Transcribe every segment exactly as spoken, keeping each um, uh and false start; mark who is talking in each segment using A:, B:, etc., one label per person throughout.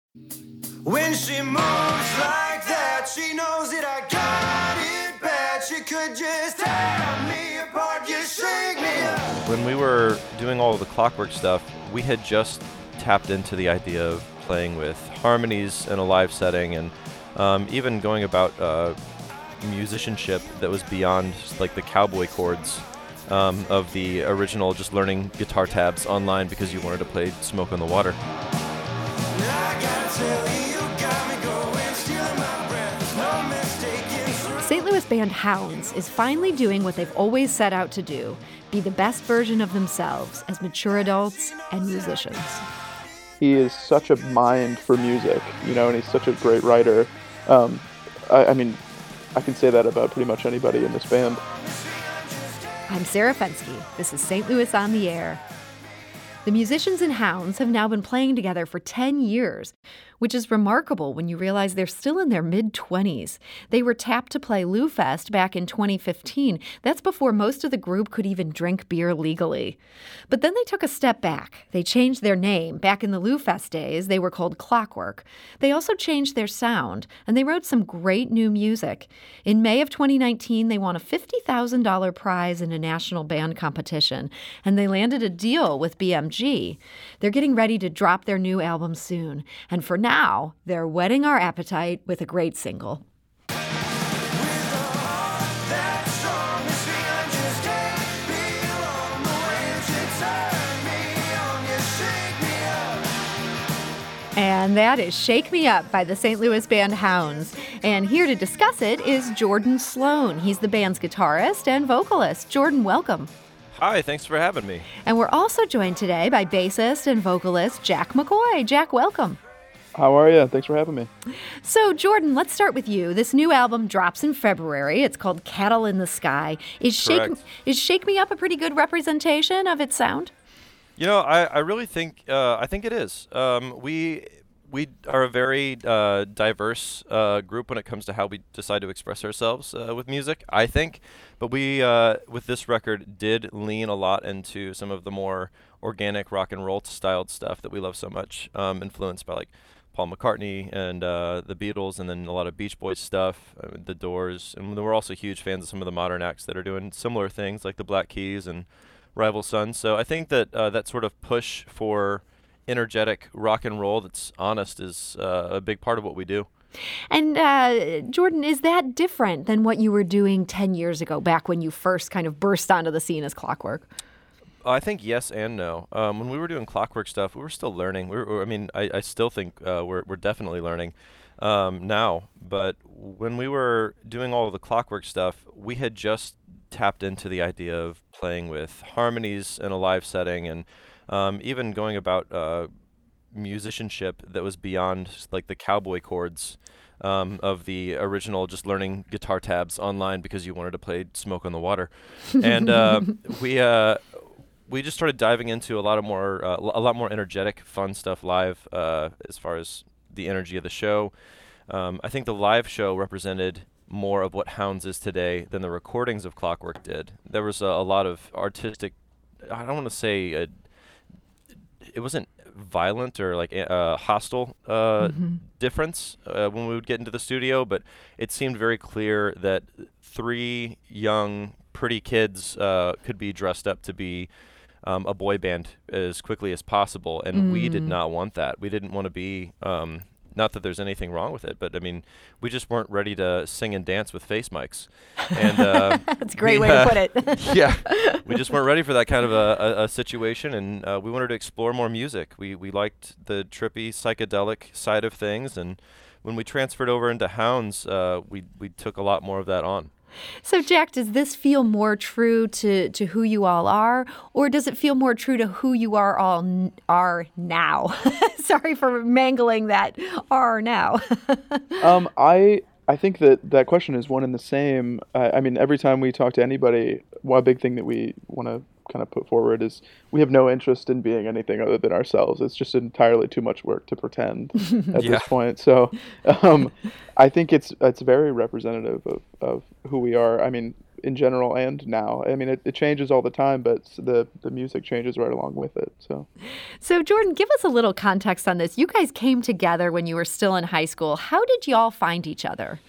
A: When she moves like that, she knows that I got it bad. She could just tear me apart, you shake me up.
B: When we were doing all of the Clockwork stuff, we had just tapped into the idea of playing with harmonies in a live setting, and um, even going about uh, musicianship that was beyond like the cowboy chords um, of the original, just learning guitar tabs online because you wanted to play Smoke on the Water.
A: I gotta tell you, you got me going, stealing my breath. There's no mistaking.
C: Saint Louis band Hounds is finally doing what they've always set out to do, be the best version of themselves as mature adults and musicians.
D: He is such a mind for music, you know, and he's such a great writer. Um, I, I mean, I can say that about pretty much anybody in this band.
C: I'm Sarah Fenske. This is Saint Louis on the Air. The musicians in Hounds have now been playing together for ten years, which is remarkable when you realize they're still in their mid-twenties. They were tapped to play Lou Fest back in twenty fifteen. That's before most of the group could even drink beer legally. But then they took a step back. They changed their name. Back in the Lou Fest days, they were called Clockwork. They also changed their sound, and they wrote some great new music. In May of twenty nineteen, they won a fifty thousand dollars prize in a national band competition, and they landed a deal with B M G. They're getting ready to drop their new album soon, and for now, Now, they're whetting our appetite with a great single. And that is Shake Me Up by the Saint Louis band Hounds. And here to discuss it is Jordan Sloan. He's the band's guitarist and vocalist. Jordan, welcome.
B: Hi, thanks for having me.
C: And we're also joined today by bassist and vocalist Jack McCoy. Jack, welcome.
D: How are you? Thanks for having me.
C: So, Jordan, let's start with you. This new album drops in February. It's called Cattle in the Sky. Is Shake, is Shake Me Up a pretty good representation of its sound?
B: You know, I, I really think uh, I think it is. Um, we we are a very uh, diverse uh, group when it comes to how we decide to express ourselves uh, with music, I think. But we, uh, with this record, did lean a lot into some of the more organic rock and roll styled stuff that we love so much, um, influenced by like Paul McCartney and uh, the Beatles, and then a lot of Beach Boys stuff, uh, The Doors. And we're also huge fans of some of the modern acts that are doing similar things like the Black Keys and Rival Sons. So I think that uh, that sort of push for energetic rock and roll that's honest is uh, a big part of what we do.
C: And uh, Jordan, is that different than what you were doing ten years ago, back when you first kind of burst onto the scene as Clockwork?
B: I think yes and no. Um, when we were doing Clockwork stuff, we were still learning. We were, I mean, I, I still think uh, we're we're definitely learning um, now. But when we were doing all of the Clockwork stuff, we had just tapped into the idea of playing with harmonies in a live setting, and um, even going about uh, musicianship that was beyond like the cowboy chords um, of the original, just learning guitar tabs online because you wanted to play Smoke on the Water. And uh, we uh, we just started diving into a lot of more uh, a lot more energetic, fun stuff live uh, as far as the energy of the show. Um, I think the live show represented more of what Hounds is today than the recordings of Clockwork did. There was a, a lot of artistic, I don't want to say, a, it wasn't violent or like a uh, hostile uh, mm-hmm. difference uh, when we would get into the studio, but it seemed very clear that three young, pretty kids uh, could be dressed up to be um, a boy band as quickly as possible, and mm. we did not want that. We didn't want to be... Um, Not that there's anything wrong with it, but I mean, we just weren't ready to sing and dance with face mics. And uh,
C: that's a great
B: we,
C: way
B: uh,
C: to put it.
B: Yeah, we just weren't ready for that kind of a, a, a situation, and uh, we wanted to explore more music. We we liked the trippy, psychedelic side of things, and when we transferred over into Hounds, uh, we we took a lot more of that on.
C: So, Jack, does this feel more true to, to who you all are, or does it feel more true to who you are all n- are now? Sorry for mangling that are now.
D: um, I I think that that question is one and the same. Uh, I mean, every time we talk to anybody, one big thing that we want to kind of put forward is we have no interest in being anything other than ourselves. It's just entirely too much work to pretend at
B: yeah.
D: this point. So um, I think it's it's very representative of, of who we are. I mean, in general and now. I mean, it, it changes all the time, but the the music changes right along with it. So,
C: So, Jordan, give us a little context on this. You guys came together when you were still in high school. How did y'all find each other?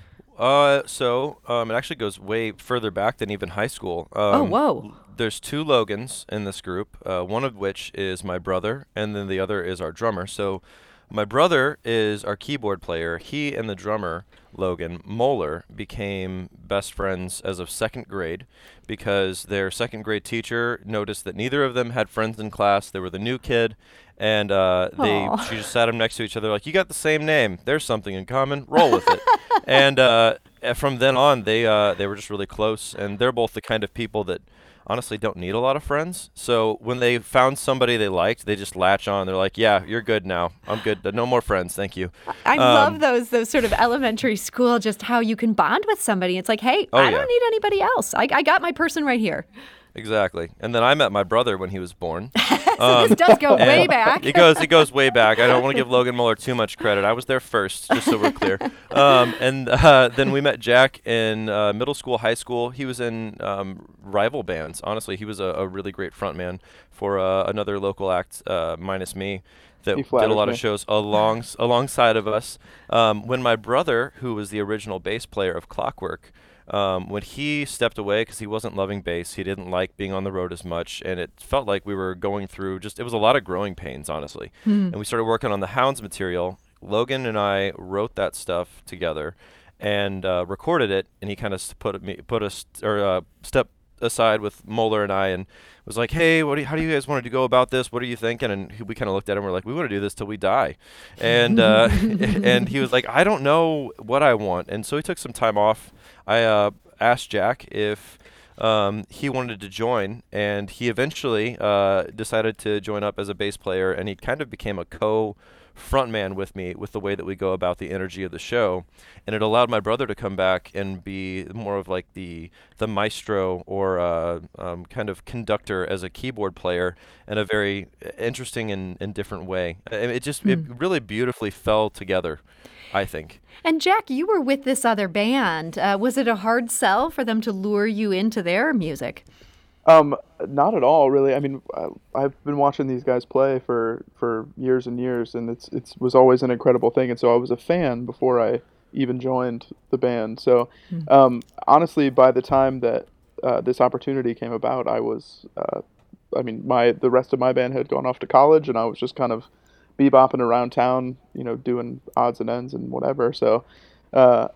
B: Uh, so um, it actually goes way further back than even high school. Um,
C: Oh, whoa.
B: There's two Logans in this group, uh, one of which is my brother, and then the other is our drummer. So my brother is our keyboard player. He and the drummer, Logan Moeller, became best friends as of second grade because their second grade teacher noticed that neither of them had friends in class. They were the new kid, and uh, they
C: Aw.
B: she just sat them next to each other like, you got the same name. There's something in common. Roll with it. And uh, from then on, they uh, they were just really close, and they're both the kind of people that honestly don't need a lot of friends. So when they found somebody they liked, they just latch on. They're like, yeah, you're good now. I'm good. No more friends. Thank you.
C: I
B: Um,
C: love those those sort of elementary school, just how you can bond with somebody. It's like, hey,
B: Oh,
C: I
B: yeah.
C: don't need anybody else. I, I got my person right here.
B: Exactly. And then I met my brother when he was born.
C: So this does go way
B: and
C: back.
B: It goes, it goes way back. I don't want to give Logan Mueller too much credit. I was there first, just so we're clear. Um, and uh, then we met Jack in uh, middle school, high school. He was in um, rival bands. Honestly, he was a, a really great frontman for uh, another local act, uh, minus me, that
D: He
B: did a
D: flatters
B: lot
D: me.
B: of shows along alongside of us. Um, when my brother, who was the original bass player of Clockwork, Um, when he stepped away because he wasn't loving bass, he didn't like being on the road as much, and it felt like we were going through just, it was a lot of growing pains, honestly. And we started working on the Hounds material. Logan and I wrote that stuff together and uh, recorded it, and he kind of put me put us or uh, step aside with Moeller and I and was like, hey, what do you, how do you guys want to go about this? What are you thinking? And he, we kind of looked at him. We're like, we want to do this till we die. And uh, and he was like, I don't know what I want. And so he took some time off. I uh, asked Jack if um, he wanted to join, and he eventually uh, decided to join up as a bass player, and he kind of became a co frontman with me with the way that we go about the energy of the show. And it allowed my brother to come back and be more of like the the maestro or uh, um, kind of conductor as a keyboard player in a very interesting and, and different way. And it just it really beautifully fell together, I think.
C: And Jack, you were with this other band. Uh, was it a hard sell for them to lure you into their music?
D: Um, not at all, really. I mean, I, I've been watching these guys play for, for years and years, and it's it's was always an incredible thing. And so I was a fan before I even joined the band. So, um, honestly, by the time that uh, this opportunity came about, I was, uh, I mean, my the rest of my band had gone off to college, and I was just kind of bebopping around town, you know, doing odds and ends and whatever. So, uh,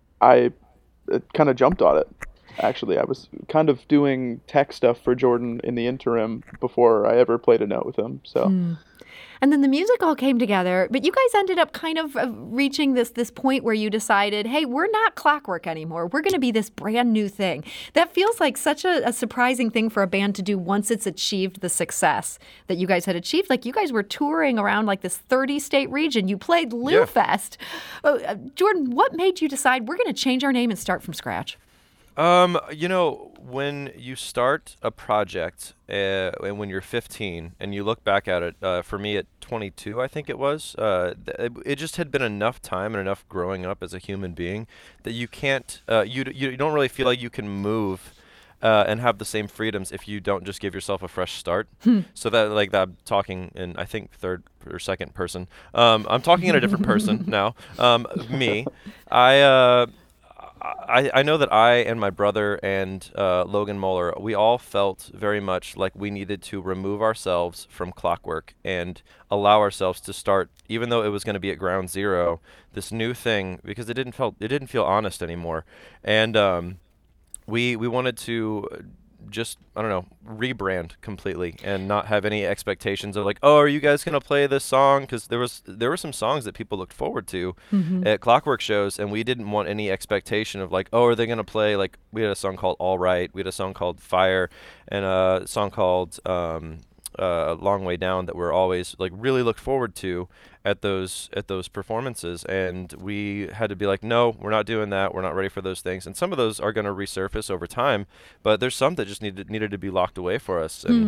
D: I kind of jumped on it. Actually, I was kind of doing tech stuff for Jordan in the interim before I ever played a note with him. So,
C: And then the music all came together, but you guys ended up kind of uh, reaching this this point where you decided, hey, we're not Clockwork anymore. We're going to be this brand new thing. That feels like such a, a surprising thing for a band to do once it's achieved the success that you guys had achieved. Like you guys were touring around like this thirty-state region. You played Lou
B: Yeah.
C: Fest. Uh, uh, Jordan, what made you decide we're going to change our name and start from scratch?
B: Um, you know, when you start a project uh, and when you're fifteen and you look back at it, uh, for me at twenty-two, I think it was, uh, th- it, it just had been enough time and enough growing up as a human being that you can't, uh, you, d- you don't really feel like you can move uh, and have the same freedoms if you don't just give yourself a fresh start. So that, like that, I'm talking in, I think, third or second person. Um, I'm talking in a different person now. Um, me, I, uh, I, I know that I and my brother and uh, Logan Moeller, we all felt very much like we needed to remove ourselves from Clockwork and allow ourselves to start, even though it was going to be at ground zero, this new thing, because it didn't felt it didn't feel honest anymore. And um, we we wanted to just, I don't know, rebrand completely and not have any expectations of like, oh, are you guys going to play this song? Because there was there were some songs that people looked forward to at Clockwork shows, and we didn't want any expectation of like, oh, are they going to play, like, we had a song called All Right, we had a song called Fire, and a song called um, uh, Long Way Down that we're always like really looked forward to at those at those performances. And we had to be like, no, we're not doing that, we're not ready for those things. And some of those are going to resurface over time, but there's some that just needed needed to be locked away for us. And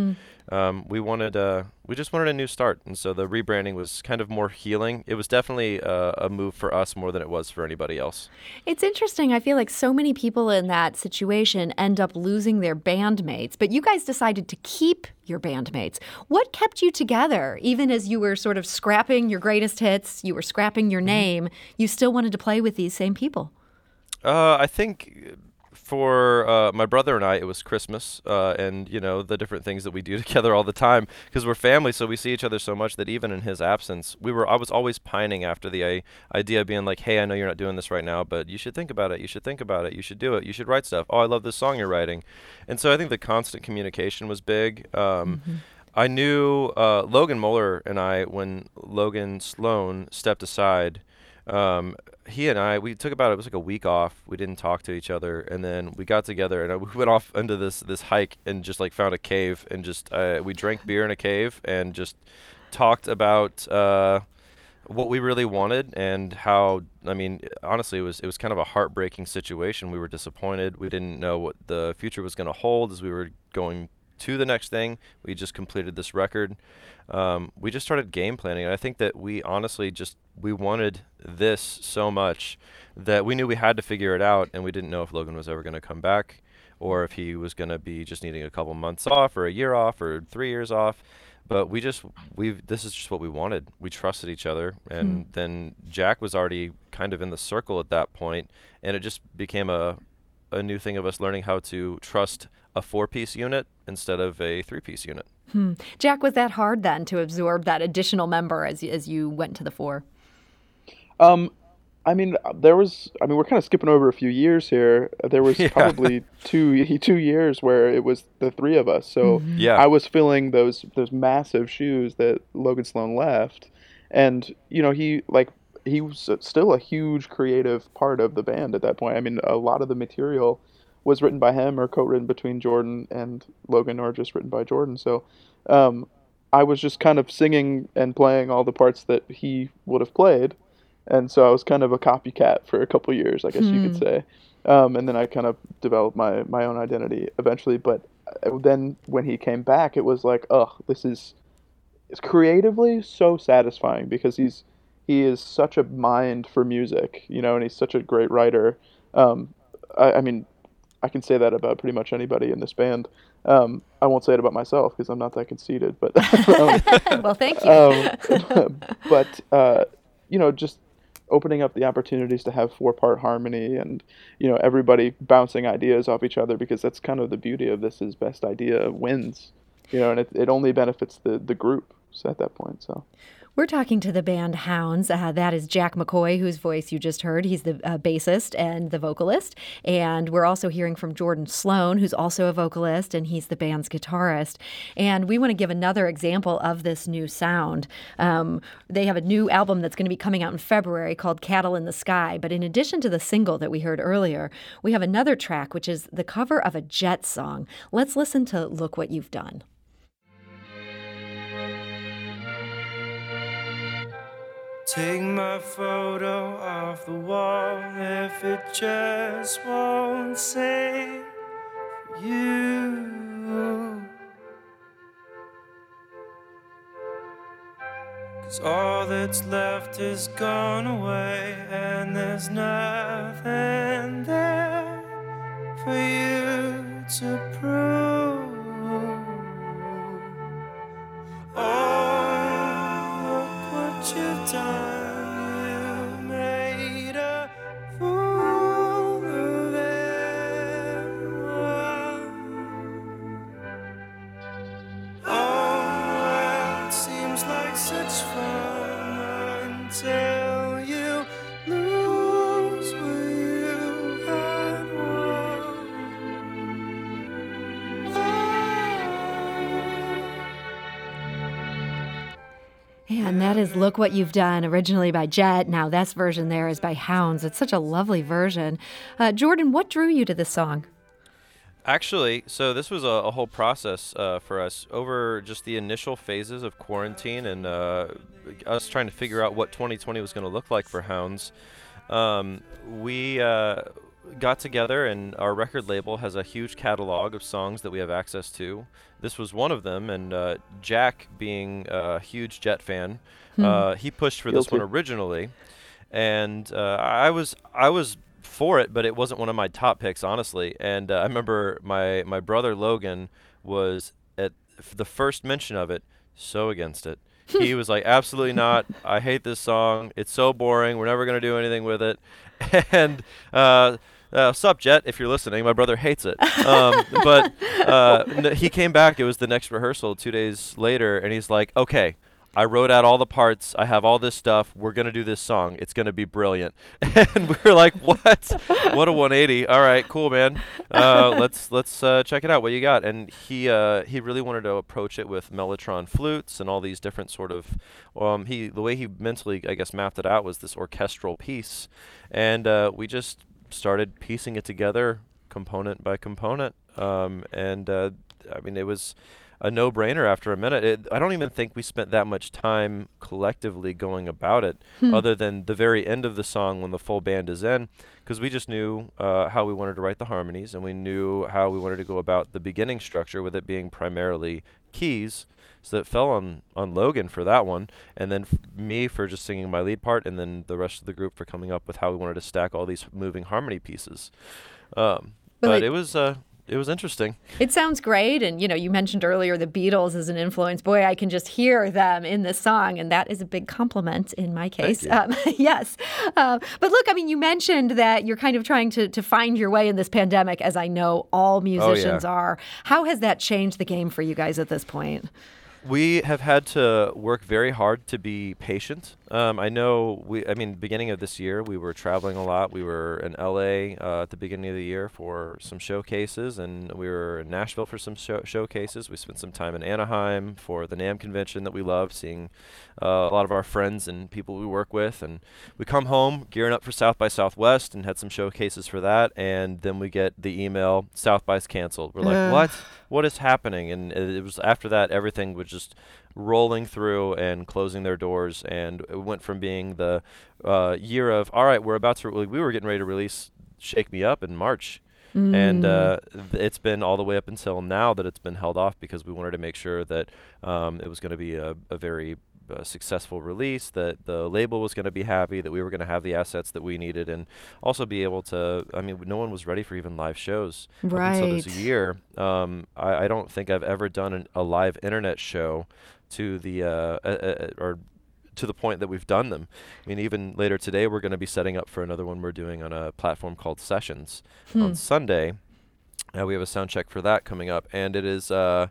B: um, we wanted uh, we just wanted a new start, and so the rebranding was kind of more healing. It was definitely uh, a move for us more than it was for anybody else.
C: It's interesting. I feel like so many people in that situation end up losing their bandmates, but you guys decided to keep your bandmates. What kept you together? Even as you were sort of scrapping your greatest hits, you were scrapping your name, you still wanted to play with these same people.
B: Uh, I think for uh, my brother and I, it was Christmas, uh, and you know the different things that we do together all the time because we're family. So we see each other so much that even in his absence, we were. I was always pining after the uh, idea of being like, "Hey, I know you're not doing this right now, but you should think about it. You should think about it. You should do it. You should write stuff. Oh, I love this song you're writing." And so I think the constant communication was big. Um, mm-hmm. I knew uh, Logan Moeller and I when Logan Sloan stepped aside. Um, he and I, we took about, it was like a week off. We didn't talk to each other. And then we got together and uh, we went off into this, this hike and just like found a cave and just, uh, we drank beer in a cave and just talked about, uh, what we really wanted and how, I mean, honestly, it was, it was kind of a heartbreaking situation. We were disappointed. We didn't know what the future was going to hold as we were going to the next thing. We just completed this record. Um, we just started game planning. And I think that we honestly just, we wanted this so much that we knew we had to figure it out, and we didn't know if Logan was ever going to come back or if he was going to be just needing a couple months off or a year off or three years off. But we just, we this is just what we wanted. We trusted each other. And mm. then Jack was already kind of in the circle at that point, and it just became a, a new thing of us learning how to trust a four-piece unit instead of a three-piece unit.
C: Hmm. Jack, was that hard then to absorb that additional member as as you went to the four?
D: Um, I mean, there was. I mean, we're kind of skipping over a few years here. There was yeah. probably two two years where it was the three of us. So mm-hmm. yeah. I was filling those those massive shoes that Logan Sloan left, and you know he like he was still a huge creative part of the band at that point. I mean, a lot of the material was written by him or co-written between Jordan and Logan, or just written by Jordan. So um, I was just kind of singing and playing all the parts that he would have played. And so I was kind of a copycat for a couple years, I guess hmm. you could say. Um, and then I kind of developed my, my own identity eventually. But then when he came back, it was like, oh, this is it's creatively so satisfying because he's he is such a mind for music, you know, and he's such a great writer. Um, I, I mean, I can say that about pretty much anybody in this band. Um, I won't say it about myself because I'm not that conceited. But
C: um, well, thank you.
D: um, but uh, you know, just opening up the opportunities to have four-part harmony and you know everybody bouncing ideas off each other, because that's kind of the beauty of this is best idea wins. You know, and it it only benefits the the group at that point. So.
C: We're talking to the band Hounds. Uh, that is Jack McCoy, whose voice you just heard. He's the uh, bassist and the vocalist. And we're also hearing from Jordan Sloan, who's also a vocalist, and he's the band's guitarist. And we want to give another example of this new sound. Um, they have a new album that's going to be coming out in February called Cattle in the Sky. But in addition to the single that we heard earlier, we have another track, which is the cover of a Jet song. Let's listen to Look What You've Done.
A: Take my photo off the wall if it just won't sing for you. 'Cause all that's left is gone away and there's nothing there for you to prove. Oh, look what you've done.
C: And that is Look What You've Done, originally by Jet. Now this version there is by Hounds. It's such a lovely version. Uh, Jordan, what drew you to this song?
B: Actually, so this was a, a whole process uh, for us over just the initial phases of quarantine and uh, us trying to figure out what twenty twenty was going to look like for Hounds. Um, we uh, got together, and our record label has a huge catalog of songs that we have access to. This was one of them, and uh, Jack, being a huge Jet fan,
C: Hmm.
B: uh, he pushed for this
D: Guilty.
B: one originally, and uh, I was I was for it, but it wasn't one of my top picks, honestly. And uh, I remember my my brother Logan was at f- the first mention of it so against it. He was like, absolutely not. I hate this song. It's so boring. We're never going to do anything with it. And uh, uh, sup, Jet, if you're listening, my brother hates it. Um, but uh, n- he came back. It was the next rehearsal two days later, and he's like, okay, I wrote out all the parts. I have all this stuff. We're going to do this song. It's going to be brilliant. And we were like, what? What a one eighty. All right, cool, man. Uh, let's let's uh, check it out. What you got? And he uh, he really wanted to approach it with Mellotron flutes and all these different sort of, um, he the way he mentally, I guess, mapped it out was this orchestral piece. And uh, we just started piecing it together component by component. Um, and, uh, I mean, it was a no-brainer after a minute. It, I don't even think we spent that much time collectively going about it,
C: Hmm.
B: other than the very end of the song when the full band is in, because we just knew uh, how we wanted to write the harmonies, and we knew how we wanted to go about the beginning structure, with it being primarily keys. So it fell on, on Logan for that one, and then f- me for just singing my lead part, and then the rest of the group for coming up with how we wanted to stack all these moving harmony pieces. Um,
C: But
B: but
C: it-
B: it was uh, it was interesting.
C: It sounds great. And, you know, you mentioned earlier the Beatles as an influence. Boy, I can just hear them in this song. And that is a big compliment in my case.
B: you.
C: Um, yes. Uh, but look, I mean, you mentioned that you're kind of trying to, to find your way in this pandemic, as I know all musicians are. How has that changed the game for you guys at this point?
B: We have had to work very hard to be patient. Um, I know we, I mean, beginning of this year, we were traveling a lot. We were in L A uh, at the beginning of the year for some showcases, and we were in Nashville for some show- showcases. We spent some time in Anaheim for the NAMM convention that we love, seeing uh, a lot of our friends and people we work with. And we come home gearing up for South by Southwest and had some showcases for that. And then we get the email, South by's canceled. We're like,
C: Ugh.
B: what? What is happening? And it it was after that, everything was just rolling through and closing their doors, and it went from being the uh, year of, all right, we're about to, re- we were getting ready to release Shake Me Up in March, and uh, th- it's been all the way up until now that it's been held off, because we wanted to make sure that um, it was going to be a, a very uh, successful release, that the label was going to be happy, that we were going to have the assets that we needed, and also be able to, I mean, no one was ready for even live shows up until this
C: Right.
B: year. Um, I, I don't think I've ever done an, a live internet show to the uh, uh, uh, or to the point that we've done them. I mean, even later today, we're going to be setting up for another one we're doing on a platform called Sessions
C: Hmm.
B: on Sunday. Uh, we have a sound check for that coming up, and it is uh,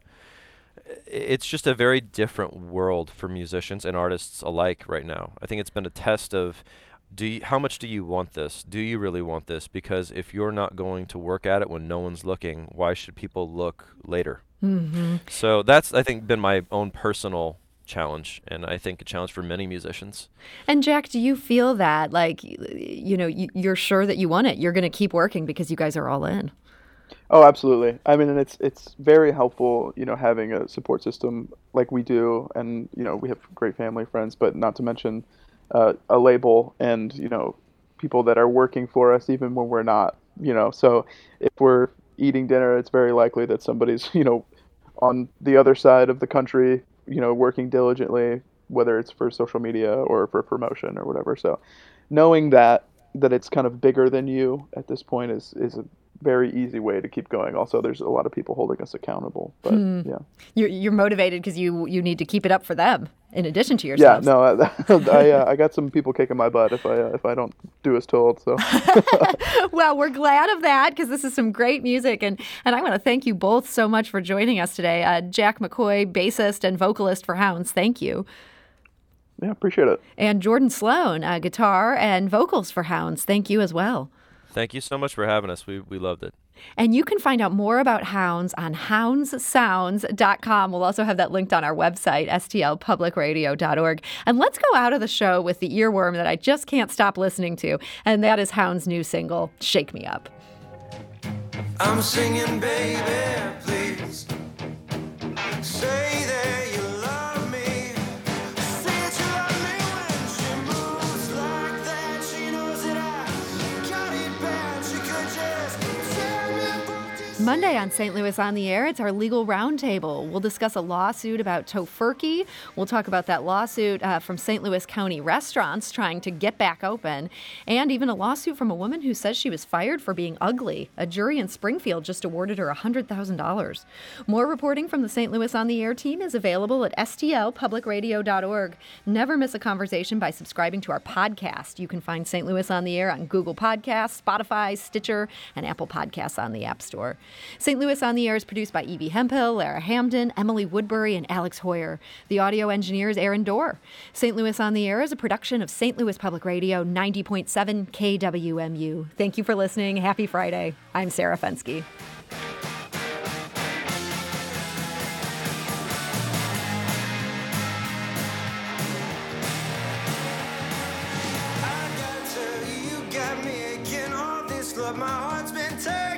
B: i- it's just a very different world for musicians and artists alike right now. I think it's been a test of, do you, how much do you want this? Do you really want this? Because if you're not going to work at it when no one's looking, why should people look later?
C: Mm-hmm.
B: So that's, I think, been my own personal challenge, and I think a challenge for many musicians.
C: And Jack, do you feel that, like, y- you know, y- you're sure that you want it? You're going to keep working because you guys are all in.
D: Oh, absolutely. I mean, and it's it's very helpful, you know, having a support system like we do, and you know, we have great family, friends, but not to mention uh, a label and you know, people that are working for us even when we're not, you know. So if we're eating dinner, it's very likely that somebody's, you know, on the other side of the country, you know, working diligently, whether it's for social media or for promotion or whatever. So knowing that that it's kind of bigger than you at this point is is a very easy way to keep going. Also, there's a lot of people holding us accountable, but yeah.
C: You're, you're motivated because you you need to keep it up for them in addition to
D: Yeah,
C: yourselves.
D: no, I I, uh, I got some people kicking my butt if I uh, if I don't do as told. So
C: Well, we're glad of that because this is some great music. And, and I want to thank you both so much for joining us today. Uh, Jack McCoy, bassist and vocalist for Hounds, thank you.
D: yeah, appreciate it.
C: And Jordan Sloan, uh, guitar and vocals for Hounds, thank you as well.
B: Thank you so much for having us. We we loved it.
C: And you can find out more about Hounds on hounds sounds dot com. We'll also have that linked on our website, s t l public radio dot org. And let's go out of the show with the earworm that I just can't stop listening to, and that is Hounds' new single, Shake Me Up.
A: I'm singing, baby, please say that you love me. Say that you love me when she moves like that. She knows that I got it bad. She could
C: Monday on Saint Louis on the Air, it's our legal roundtable. We'll discuss a lawsuit about Tofurkey. We'll talk about that lawsuit uh, from Saint Louis County restaurants trying to get back open, and even a lawsuit from a woman who says she was fired for being ugly. A jury in Springfield just awarded her one hundred thousand dollars. More reporting from the Saint Louis on the Air team is available at S T L public radio dot org. Never miss a conversation by subscribing to our podcast. You can find Saint Louis on the Air on Google Podcasts, Spotify, Stitcher, and Apple Podcasts on the App Store. Saint Louis on the Air is produced by Evie Hemphill, Lara Hamden, Emily Woodbury, and Alex Hoyer. The audio engineer is Aaron Dorr. Saint Louis on the Air is a production of Saint Louis Public Radio, ninety point seven K W M U. Thank you for listening. Happy Friday. I'm Sarah Fenske.
A: Love, my heart's been tearing.